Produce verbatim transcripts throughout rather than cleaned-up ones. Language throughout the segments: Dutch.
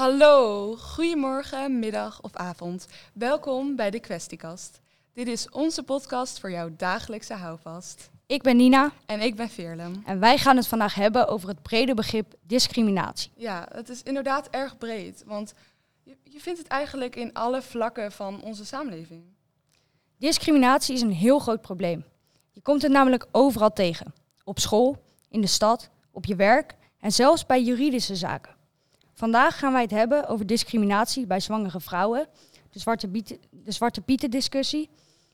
Hallo, goedemorgen, middag of avond. Welkom bij de Kwestiekast. Dit is onze podcast voor jouw dagelijkse houvast. Ik ben Nina. En ik ben Veerlem. En wij gaan het vandaag hebben over het brede begrip discriminatie. Ja, het is inderdaad erg breed, want je, je vindt het eigenlijk in alle vlakken van onze samenleving. Discriminatie is een heel groot probleem. Je komt het namelijk overal tegen. Op school, in de stad, op je werk en zelfs bij juridische zaken. Vandaag gaan wij het hebben over discriminatie bij zwangere vrouwen, de Zwarte, Bieten, de Zwarte Pieten discussie.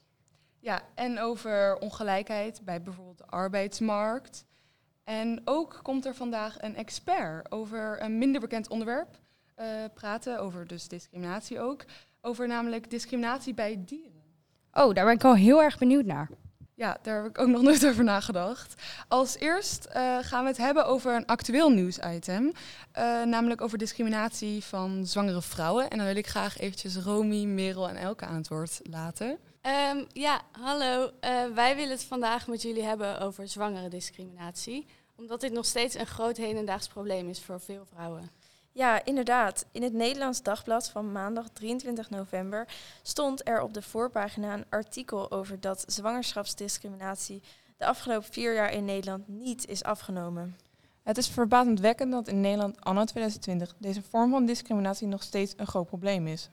Ja, en over ongelijkheid bij bijvoorbeeld de arbeidsmarkt. En ook komt er vandaag een expert over een minder bekend onderwerp uh, praten, over dus discriminatie ook. Over namelijk discriminatie bij dieren. Oh, daar ben ik al heel erg benieuwd naar. Ja, daar heb ik ook nog nooit over nagedacht. Als eerst uh, gaan we het hebben over een actueel nieuwsitem. Uh, namelijk over discriminatie van zwangere vrouwen. En dan wil ik graag eventjes Romy, Merel en Elke aan het woord laten. Um, ja, hallo. Uh, wij willen het vandaag met jullie hebben over zwangere discriminatie. Omdat dit nog steeds een groot hedendaags probleem is voor veel vrouwen. Ja, inderdaad. In het Nederlands Dagblad van maandag drieëntwintig november stond er op de voorpagina een artikel over dat zwangerschapsdiscriminatie de afgelopen vier jaar in Nederland niet is afgenomen. Het is verbazendwekkend dat in Nederland anno tweeduizend twintig deze vorm van discriminatie nog steeds een groot probleem is.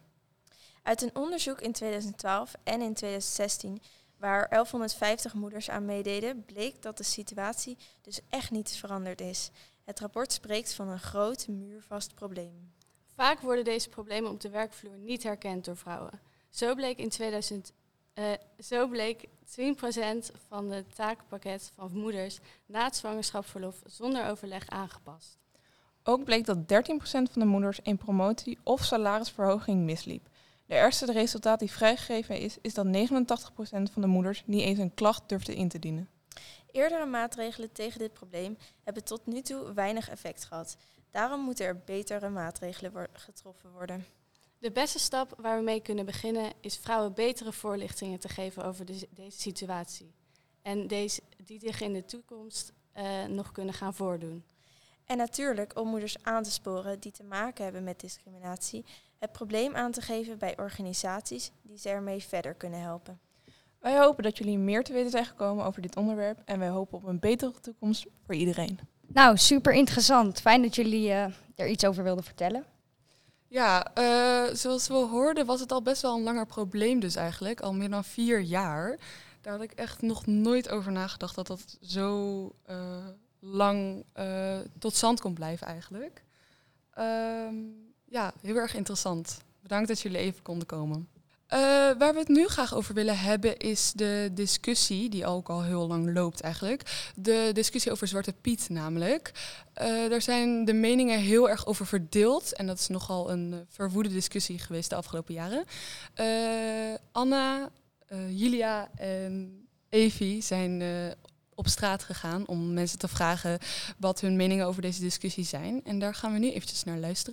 Uit een onderzoek in tweeduizend twaalf en in tweeduizend zestien, waar elfhonderdvijftig moeders aan meededen, bleek dat de situatie dus echt niet veranderd is. Het rapport spreekt van een groot, muurvast probleem. Vaak worden deze problemen op de werkvloer niet herkend door vrouwen. Zo bleek in tweeduizend, uh, zo bleek tien procent van het taakpakket van moeders na het zwangerschapsverlof zonder overleg aangepast. Ook bleek dat dertien procent van de moeders een promotie of salarisverhoging misliep. De ergste resultaat die vrijgegeven is, is dat negenentachtig procent van de moeders niet eens een klacht durfde in te dienen. Eerdere maatregelen tegen dit probleem hebben tot nu toe weinig effect gehad. Daarom moeten er betere maatregelen wo- getroffen worden. De beste stap waar we mee kunnen beginnen is vrouwen betere voorlichtingen te geven over de, deze situatie. En deze, die zich in de toekomst uh, nog kunnen gaan voordoen. En natuurlijk om moeders aan te sporen die te maken hebben met discriminatie, het probleem aan te geven bij organisaties die ze ermee verder kunnen helpen. Wij hopen dat jullie meer te weten zijn gekomen over dit onderwerp en wij hopen op een betere toekomst voor iedereen. Nou, super interessant. Fijn dat jullie uh, er iets over wilden vertellen. Ja, uh, zoals we hoorden was het al best wel een langer probleem dus eigenlijk. Al meer dan vier jaar. Daar had ik echt nog nooit over nagedacht dat dat zo uh, lang uh, tot stand kon blijven eigenlijk. Um, ja, heel erg interessant. Bedankt dat jullie even konden komen. Uh, waar we het nu graag over willen hebben is de discussie, die ook al heel lang loopt eigenlijk. De discussie over Zwarte Piet namelijk. Uh, daar zijn de meningen heel erg over verdeeld. En dat is nogal een uh, verwoede discussie geweest de afgelopen jaren. Uh, Anna, uh, Julia en Evie zijn uh, op straat gegaan om mensen te vragen wat hun meningen over deze discussie zijn. En daar gaan we nu eventjes naar luisteren.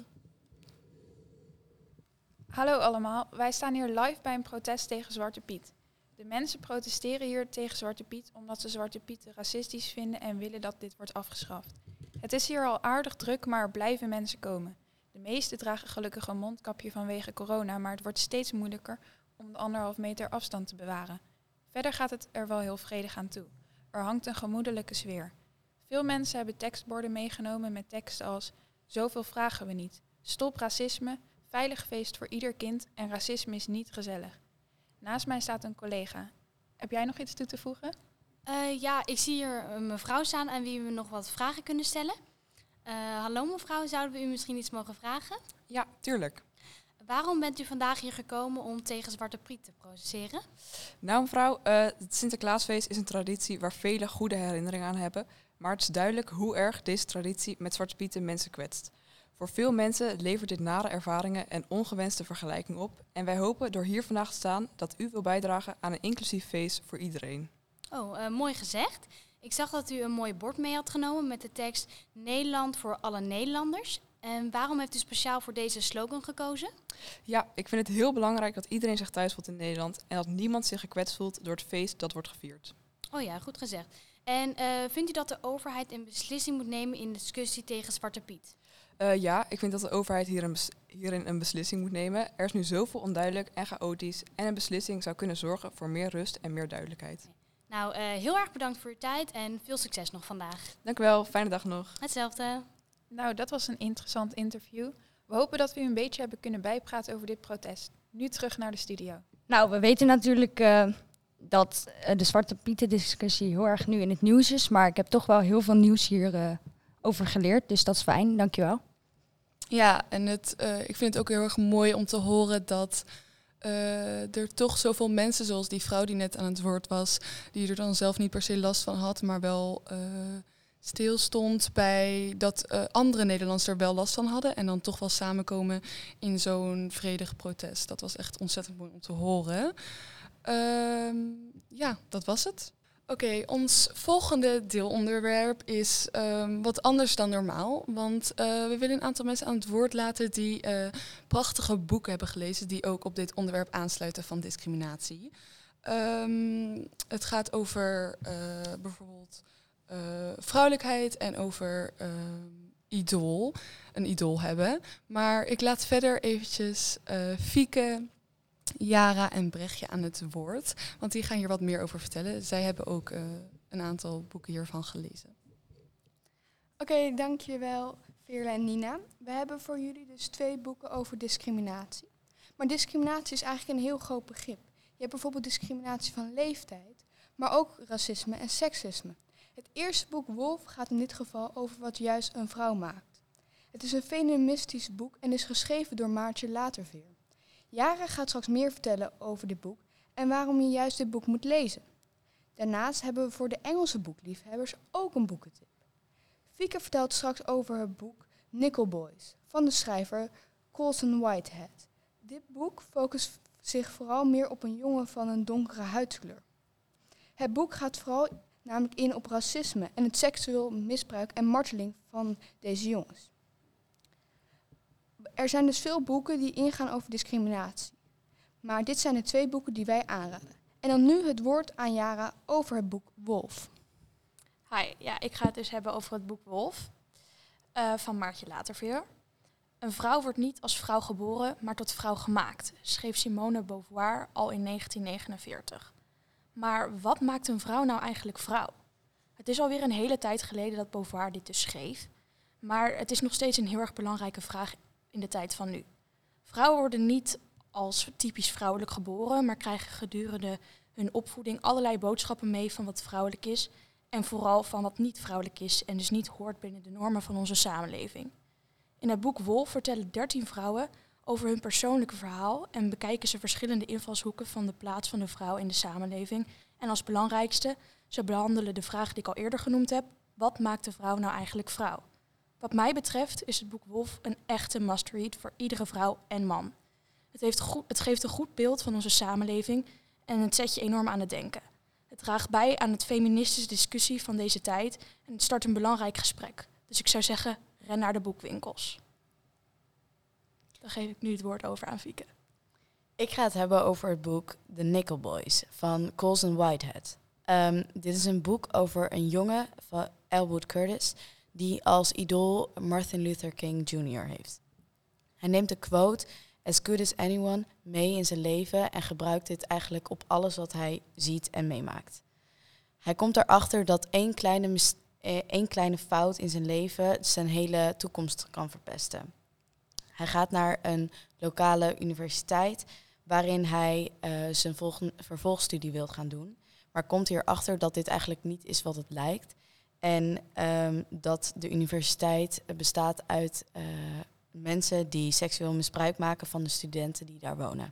Hallo allemaal, wij staan hier live bij een protest tegen Zwarte Piet. De mensen protesteren hier tegen Zwarte Piet omdat ze Zwarte Pieten racistisch vinden en willen dat dit wordt afgeschaft. Het is hier al aardig druk, maar er blijven mensen komen. De meesten dragen gelukkig een mondkapje vanwege corona, maar het wordt steeds moeilijker om de anderhalf meter afstand te bewaren. Verder gaat het er wel heel vredig aan toe. Er hangt een gemoedelijke sfeer. Veel mensen hebben tekstborden meegenomen met teksten als "Zoveel vragen we niet", "Stop racisme", "Veilig feest voor ieder kind" en "Racisme is niet gezellig". Naast mij staat een collega. Heb jij nog iets toe te voegen? Uh, ja, ik zie hier een mevrouw staan aan wie we nog wat vragen kunnen stellen. Uh, hallo mevrouw, zouden we u misschien iets mogen vragen? Ja, tuurlijk. Waarom bent u vandaag hier gekomen om tegen Zwarte Piet te protesteren? Nou mevrouw, uh, het Sinterklaasfeest is een traditie waar velen goede herinneringen aan hebben. Maar het is duidelijk hoe erg deze traditie met Zwarte Pieten mensen kwetst. Voor veel mensen levert dit nare ervaringen en ongewenste vergelijking op. En wij hopen door hier vandaag te staan dat u wil bijdragen aan een inclusief feest voor iedereen. Oh, uh, mooi gezegd. Ik zag dat u een mooi bord mee had genomen met de tekst "Nederland voor alle Nederlanders". En waarom heeft u speciaal voor deze slogan gekozen? Ja, ik vind het heel belangrijk dat iedereen zich thuis voelt in Nederland en dat niemand zich gekwetst voelt door het feest dat wordt gevierd. Oh ja, goed gezegd. En uh, vindt u dat de overheid een beslissing moet nemen in de discussie tegen Zwarte Piet? Uh, ja, ik vind dat de overheid hier een bes- hierin een beslissing moet nemen. Er is nu zoveel onduidelijk en chaotisch en een beslissing zou kunnen zorgen voor meer rust en meer duidelijkheid. Nou, uh, heel erg bedankt voor je tijd en veel succes nog vandaag. Dank u wel, fijne dag nog. Hetzelfde. Nou, dat was een interessant interview. We hopen dat we u een beetje hebben kunnen bijpraten over dit protest. Nu terug naar de studio. Nou, we weten natuurlijk uh, dat uh, de Zwarte Pieten discussie heel erg nu in het nieuws is. Maar ik heb toch wel heel veel nieuws hierover uh, over geleerd. Dus dat is fijn, dankjewel. Ja, en het, uh, ik vind het ook heel erg mooi om te horen dat uh, er toch zoveel mensen, zoals die vrouw die net aan het woord was, die er dan zelf niet per se last van had, maar wel uh, stilstond bij dat uh, andere Nederlanders er wel last van hadden en dan toch wel samenkomen in zo'n vredig protest. Dat was echt ontzettend mooi om te horen. Uh, ja, dat was het. Oké, okay, ons volgende deelonderwerp is um, wat anders dan normaal. Want uh, we willen een aantal mensen aan het woord laten die uh, prachtige boeken hebben gelezen die ook op dit onderwerp aansluiten van discriminatie. Um, het gaat over uh, bijvoorbeeld uh, vrouwelijkheid en over uh, idool, een idool hebben. Maar ik laat verder eventjes uh, Fieke, Jara en Brechtje aan het woord, want die gaan hier wat meer over vertellen. Zij hebben ook uh, een aantal boeken hiervan gelezen. Oké, okay, dankjewel Veerle en Nina. We hebben voor jullie dus twee boeken over discriminatie. Maar discriminatie is eigenlijk een heel groot begrip. Je hebt bijvoorbeeld discriminatie van leeftijd, maar ook racisme en seksisme. Het eerste boek Wolf gaat in dit geval over wat juist een vrouw maakt. Het is een feministisch boek en is geschreven door Maartje Laterveer. Jara gaat straks meer vertellen over dit boek en waarom je juist dit boek moet lezen. Daarnaast hebben we voor de Engelse boekliefhebbers ook een boekentip. Fieke vertelt straks over het boek Nickel Boys van de schrijver Colson Whitehead. Dit boek focust zich vooral meer op een jongen van een donkere huidskleur. Het boek gaat vooral namelijk in op racisme en het seksueel misbruik en marteling van deze jongens. Er zijn dus veel boeken die ingaan over discriminatie. Maar dit zijn de twee boeken die wij aanraden. En dan nu het woord aan Jara over het boek Wolf. Hi, ja, ik ga het dus hebben over het boek Wolf uh, van Maartje Laterveer. Een vrouw wordt niet als vrouw geboren, maar tot vrouw gemaakt, schreef Simone de Beauvoir al in negentien negenenveertig. Maar wat maakt een vrouw nou eigenlijk vrouw? Het is alweer een hele tijd geleden dat Beauvoir dit dus schreef. Maar het is nog steeds een heel erg belangrijke vraag in de tijd van nu. Vrouwen worden niet als typisch vrouwelijk geboren, maar krijgen gedurende hun opvoeding allerlei boodschappen mee van wat vrouwelijk is en vooral van wat niet vrouwelijk is en dus niet hoort binnen de normen van onze samenleving. In het boek Wolf vertellen dertien vrouwen over hun persoonlijke verhaal en bekijken ze verschillende invalshoeken van de plaats van de vrouw in de samenleving. En als belangrijkste, ze behandelen de vraag die ik al eerder genoemd heb, wat maakt de vrouw nou eigenlijk vrouw? Wat mij betreft is het boek Wolf een echte must-read voor iedere vrouw en man. Het, heeft goed, het geeft een goed beeld van onze samenleving en het zet je enorm aan het denken. Het draagt bij aan het feministische discussie van deze tijd en het start een belangrijk gesprek. Dus ik zou zeggen, ren naar de boekwinkels. Dan geef ik nu het woord over aan Fieke. Ik ga het hebben over het boek The Nickel Boys van Colson Whitehead. Um, dit is een boek over een jongen van Elwood Curtis die als idool Martin Luther King junior heeft. Hij neemt de quote "as good as anyone" mee in zijn leven en gebruikt dit eigenlijk op alles wat hij ziet en meemaakt. Hij komt erachter dat één kleine, mis- eh, één kleine fout in zijn leven zijn hele toekomst kan verpesten. Hij gaat naar een lokale universiteit waarin hij uh, zijn volgende, vervolgstudie wil gaan doen, maar komt hierachter dat dit eigenlijk niet is wat het lijkt. En um, dat de universiteit bestaat uit uh, mensen die seksueel misbruik maken van de studenten die daar wonen.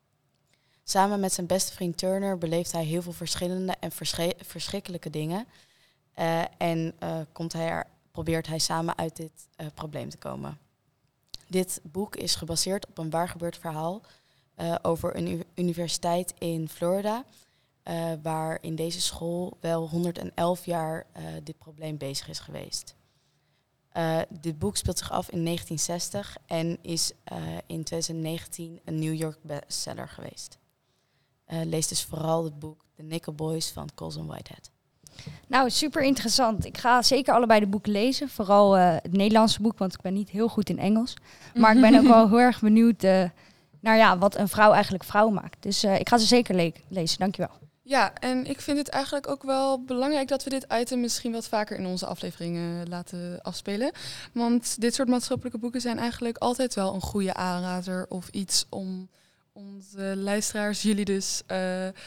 Samen met zijn beste vriend Turner beleeft hij heel veel verschillende en verschri- verschrikkelijke dingen. Uh, en uh, komt hij er, probeert hij samen uit dit uh, probleem te komen. Dit boek is gebaseerd op een waargebeurd verhaal uh, over een u- universiteit in Florida, Uh, waar in deze school wel honderdelf jaar uh, dit probleem bezig is geweest. Uh, dit boek speelt zich af in negentien zestig en is uh, in twintig negentien een New York bestseller geweest. Uh, lees dus vooral het boek The Nickel Boys van Colson Whitehead. Nou, super interessant. Ik ga zeker allebei de boeken lezen. Vooral uh, het Nederlandse boek, want ik ben niet heel goed in Engels. Maar ik ben ook wel heel erg benieuwd uh, naar ja, wat een vrouw eigenlijk vrouw maakt. Dus uh, ik ga ze zeker le- lezen. Dankjewel. Ja, en ik vind het eigenlijk ook wel belangrijk dat we dit item misschien wat vaker in onze afleveringen laten afspelen. Want dit soort maatschappelijke boeken zijn eigenlijk altijd wel een goede aanrader of iets om onze luisteraars, jullie dus, uh, uh,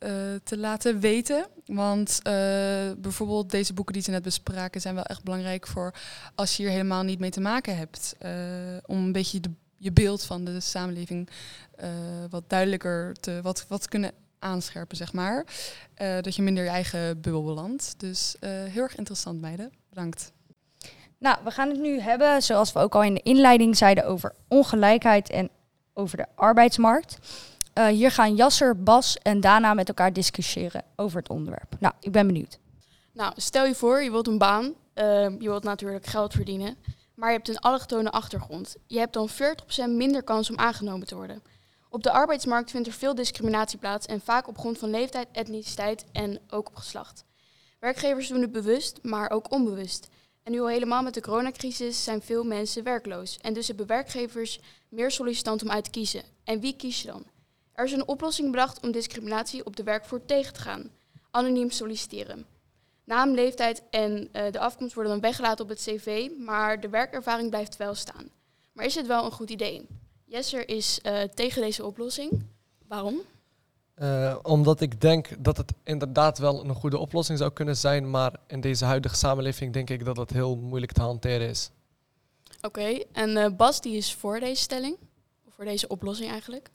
te laten weten. Want uh, bijvoorbeeld deze boeken die ze net bespraken zijn wel echt belangrijk voor als je hier helemaal niet mee te maken hebt. Uh, om een beetje de, je beeld van de samenleving uh, wat duidelijker te wat, wat kunnen aanscherpen, zeg maar. Uh, dat je minder je eigen bubbel belandt. Dus uh, heel erg interessant, meiden. Bedankt. Nou, we gaan het nu hebben, zoals we ook al in de inleiding zeiden, over ongelijkheid en over de arbeidsmarkt. Uh, hier gaan Jasser, Bas en Dana met elkaar discussiëren over het onderwerp. Nou, ik ben benieuwd. Nou, stel je voor, je wilt een baan. Uh, je wilt natuurlijk geld verdienen. Maar je hebt een allochtone achtergrond. Je hebt dan veertig procent minder kans om aangenomen te worden. Op de arbeidsmarkt vindt er veel discriminatie plaats en vaak op grond van leeftijd, etniciteit en ook op geslacht. Werkgevers doen het bewust, maar ook onbewust. En nu al helemaal met de coronacrisis zijn veel mensen werkloos. En dus hebben werkgevers meer sollicitanten om uit te kiezen. En wie kies je dan? Er is een oplossing bedacht om discriminatie op de werkvloer tegen te gaan. Anoniem solliciteren. Naam, leeftijd en uh, de afkomst worden dan weggelaten op het cv, maar de werkervaring blijft wel staan. Maar is het wel een goed idee? Jesser is uh, tegen deze oplossing. Waarom? Uh, omdat ik denk dat het inderdaad wel een goede oplossing zou kunnen zijn, maar in deze huidige samenleving denk ik dat het heel moeilijk te hanteren is. Oké, okay, en uh, Bas die is voor deze stelling? Of voor deze oplossing eigenlijk?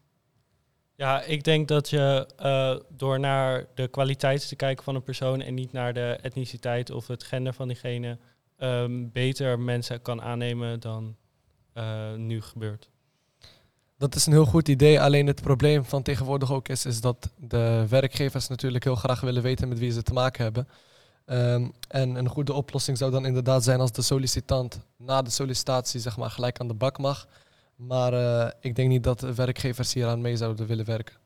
Ja, ik denk dat je uh, door naar de kwaliteiten te kijken van een persoon en niet naar de etniciteit of het gender van diegene um, beter mensen kan aannemen dan uh, nu gebeurt. Dat is een heel goed idee, alleen het probleem van tegenwoordig ook is, is dat de werkgevers natuurlijk heel graag willen weten met wie ze te maken hebben. Um, en een goede oplossing zou dan inderdaad zijn als de sollicitant na de sollicitatie zeg maar gelijk aan de bak mag. Maar uh, ik denk niet dat de werkgevers hieraan mee zouden willen werken.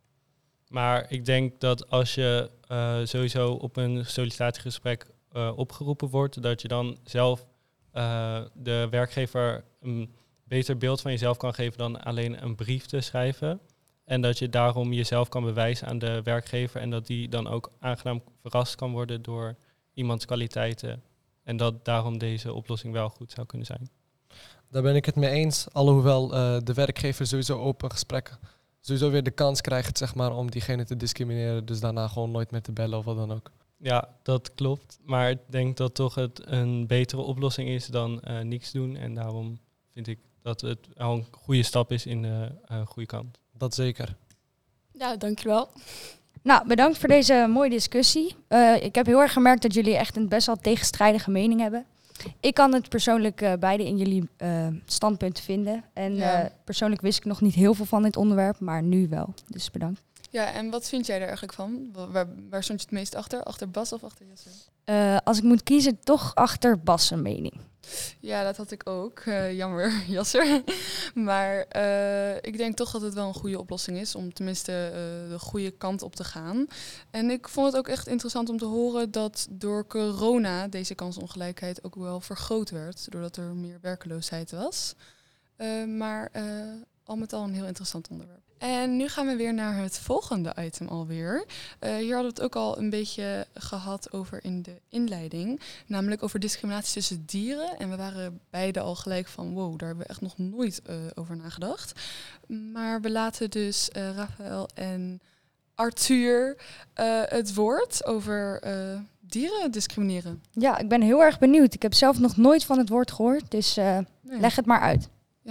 Maar ik denk dat als je uh, sowieso op een sollicitatiegesprek uh, opgeroepen wordt, dat je dan zelf uh, de werkgever een beter beeld van jezelf kan geven dan alleen een brief te schrijven. En dat je daarom jezelf kan bewijzen aan de werkgever en dat die dan ook aangenaam verrast kan worden door iemands kwaliteiten. En dat daarom deze oplossing wel goed zou kunnen zijn. Daar ben ik het mee eens, alhoewel uh, de werkgever sowieso open gesprekken sowieso weer de kans krijgt zeg maar, om diegene te discrimineren. Dus daarna gewoon nooit meer te bellen of wat dan ook. Ja, dat klopt. Maar ik denk dat toch het een betere oplossing is dan uh, niks doen. En daarom vind ik dat het al een goede stap is in de uh, goede kant. Dat zeker. Ja, dankjewel. Nou, bedankt voor deze mooie discussie. Uh, ik heb heel erg gemerkt dat jullie echt een best wel tegenstrijdige mening hebben. Ik kan het persoonlijk uh, beide in jullie uh, standpunten vinden. En ja. uh, persoonlijk wist ik nog niet heel veel van dit onderwerp, maar nu wel. Dus bedankt. Ja, en wat vind jij er eigenlijk van? Waar, waar stond je het meest achter? Achter Bas of achter Jesse? Uh, als ik moet kiezen, toch achter Bas' mening. Ja, dat had ik ook. Uh, jammer, Jasser. Maar uh, ik denk toch dat het wel een goede oplossing is om tenminste uh, de goede kant op te gaan. En ik vond het ook echt interessant om te horen dat door corona deze kansongelijkheid ook wel vergroot werd. Doordat er meer werkeloosheid was. Uh, maar uh, al met al een heel interessant onderwerp. En nu gaan we weer naar het volgende item alweer. Uh, hier hadden we het ook al een beetje gehad over in de inleiding. Namelijk over discriminatie tussen dieren. En we waren beide al gelijk van wow, daar hebben we echt nog nooit uh, over nagedacht. Maar we laten dus uh, Rafael en Arthur uh, het woord over uh, dieren discrimineren. Ja, ik ben heel erg benieuwd. Ik heb zelf nog nooit van het woord gehoord, dus uh, nee. leg het maar uit.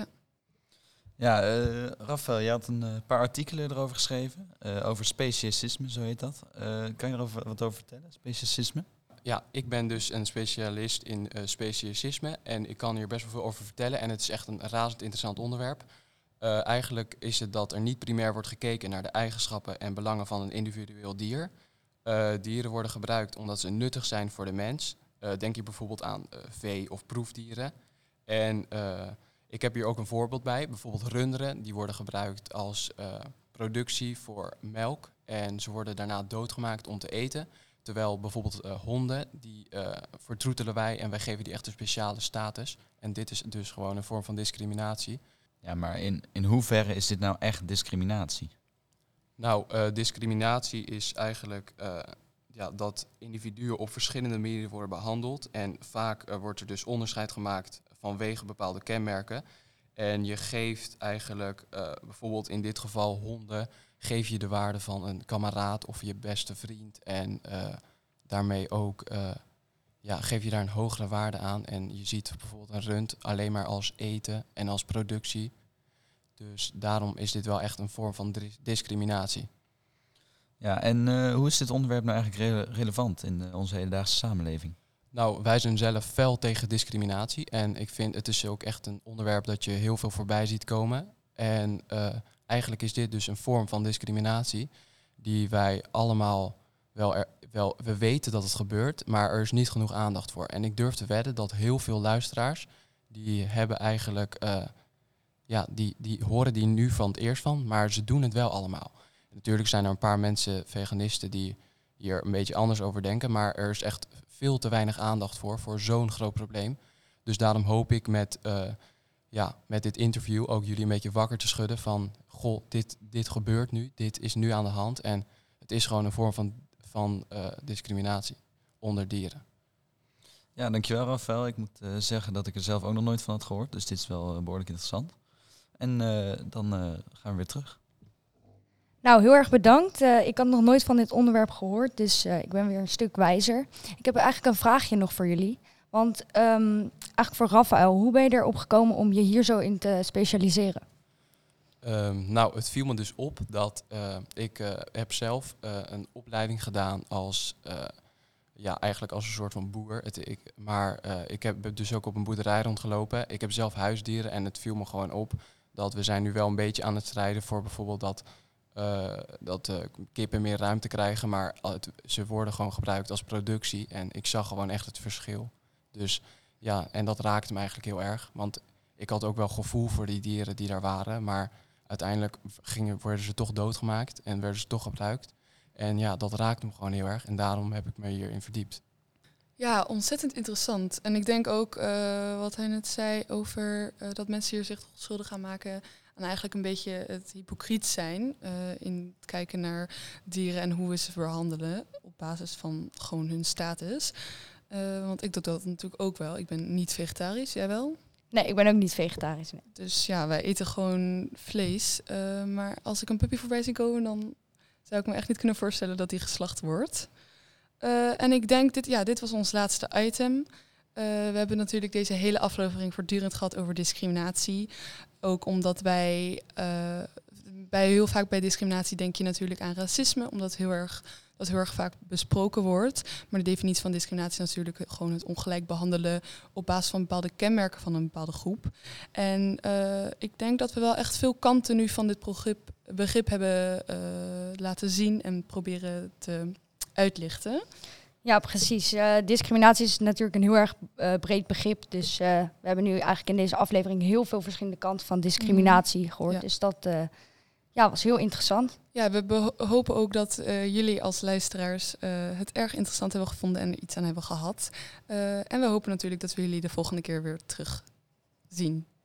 Ja, uh, Rafael, je had een uh, paar artikelen erover geschreven, uh, over speciesisme, zo heet dat. Uh, kan je er over, wat over vertellen, speciesisme? Ja, ik ben dus een specialist in uh, speciesisme en ik kan hier best wel veel over vertellen. En het is echt een razend interessant onderwerp. Uh, eigenlijk is het dat er niet primair wordt gekeken naar de eigenschappen en belangen van een individueel dier. Uh, dieren worden gebruikt omdat ze nuttig zijn voor de mens. Uh, denk je bijvoorbeeld aan uh, vee- of proefdieren. En uh, ik heb hier ook een voorbeeld bij. Bijvoorbeeld runderen, die worden gebruikt als uh, productie voor melk. En ze worden daarna doodgemaakt om te eten. terwijl bijvoorbeeld uh, honden, die uh, vertroetelen wij en wij geven die echt een speciale status. En dit is dus gewoon een vorm van discriminatie. Ja, maar in, in hoeverre is dit nou echt discriminatie? Nou, uh, discriminatie is eigenlijk uh, ja, dat individuen op verschillende manieren worden behandeld. En vaak uh, wordt er dus onderscheid gemaakt vanwege bepaalde kenmerken. En je geeft eigenlijk, uh, bijvoorbeeld in dit geval honden, geef je de waarde van een kameraad of je beste vriend. En uh, daarmee ook uh, ja, geef je daar een hogere waarde aan. En je ziet bijvoorbeeld een rund alleen maar als eten en als productie. Dus daarom is dit wel echt een vorm van dis- discriminatie. Ja, en uh, hoe is dit onderwerp nou eigenlijk re- relevant in uh, onze hedendaagse samenleving? Nou, wij zijn zelf fel tegen discriminatie. En ik vind het is ook echt een onderwerp dat je heel veel voorbij ziet komen. En uh, eigenlijk is dit dus een vorm van discriminatie die wij allemaal wel, er, wel... We weten dat het gebeurt, maar er is niet genoeg aandacht voor. En ik durf te wedden dat heel veel luisteraars, die hebben eigenlijk... Uh, ja, die, die horen die nu van het eerst van, maar ze doen het wel allemaal. En natuurlijk zijn er een paar mensen, veganisten, die hier een beetje anders over denken, maar er is echt veel te weinig aandacht voor, voor zo'n groot probleem. Dus daarom hoop ik met, uh, ja, met dit interview ook jullie een beetje wakker te schudden van, goh, dit, dit gebeurt nu, dit is nu aan de hand en het is gewoon een vorm van, van uh, discriminatie onder dieren. Ja, dankjewel Rafael. Ik moet uh, zeggen dat ik er zelf ook nog nooit van had gehoord, dus dit is wel uh, behoorlijk interessant. En uh, dan uh, gaan we weer terug. Nou, heel erg bedankt. Uh, ik had nog nooit van dit onderwerp gehoord, dus uh, ik ben weer een stuk wijzer. Ik heb eigenlijk een vraagje nog voor jullie. Want um, eigenlijk voor Rafael, hoe ben je erop gekomen om je hier zo in te specialiseren? Um, nou, het viel me dus op dat uh, ik uh, heb zelf uh, een opleiding gedaan als... Uh, Ja, eigenlijk als een soort van boer. Het, ik, maar uh, ik heb dus ook op een boerderij rondgelopen. Ik heb zelf huisdieren en het viel me gewoon op dat we zijn nu wel een beetje aan het strijden voor bijvoorbeeld dat, uh, dat uh, kippen meer ruimte krijgen. Maar het, ze worden gewoon gebruikt als productie en ik zag gewoon echt het verschil. Dus ja, en dat raakte me eigenlijk heel erg. Want ik had ook wel gevoel voor die dieren die daar waren. Maar uiteindelijk gingen, werden ze toch doodgemaakt en werden ze toch gebruikt. En ja, dat raakte me gewoon heel erg. En daarom heb ik me hierin verdiept. Ja, ontzettend interessant. En ik denk ook uh, wat hij net zei over uh, dat mensen hier zich schuldig gaan maken aan eigenlijk een beetje het hypocriet zijn uh, in het kijken naar dieren en hoe we ze behandelen op basis van gewoon hun status. Uh, want ik doe dat natuurlijk ook wel. Ik ben niet vegetarisch, jij wel? Nee, ik ben ook niet vegetarisch. Nee. Dus ja, wij eten gewoon vlees. Uh, maar als ik een puppy voorbij zie komen, dan zou ik me echt niet kunnen voorstellen dat die geslacht wordt. Uh, en ik denk, dit, ja, dit was ons laatste item. Uh, we hebben natuurlijk deze hele aflevering voortdurend gehad over discriminatie. Ook omdat wij, uh, bij heel vaak bij discriminatie denk je natuurlijk aan racisme, omdat heel erg, dat heel erg vaak besproken wordt. Maar de definitie van discriminatie is natuurlijk gewoon het ongelijk behandelen op basis van bepaalde kenmerken van een bepaalde groep. En uh, ik denk dat we wel echt veel kanten nu van dit begrip, begrip hebben uh, laten zien en proberen te uitlichten. Ja, precies. Uh, discriminatie is natuurlijk een heel erg uh, breed begrip. Dus uh, we hebben nu eigenlijk in deze aflevering heel veel verschillende kanten van discriminatie mm. gehoord. Ja. Dus dat uh, ja, was heel interessant. Ja, we beho- hopen ook dat uh, jullie als luisteraars uh, het erg interessant hebben gevonden en er iets aan hebben gehad. Uh, en we hopen natuurlijk dat we jullie de volgende keer weer terug zien.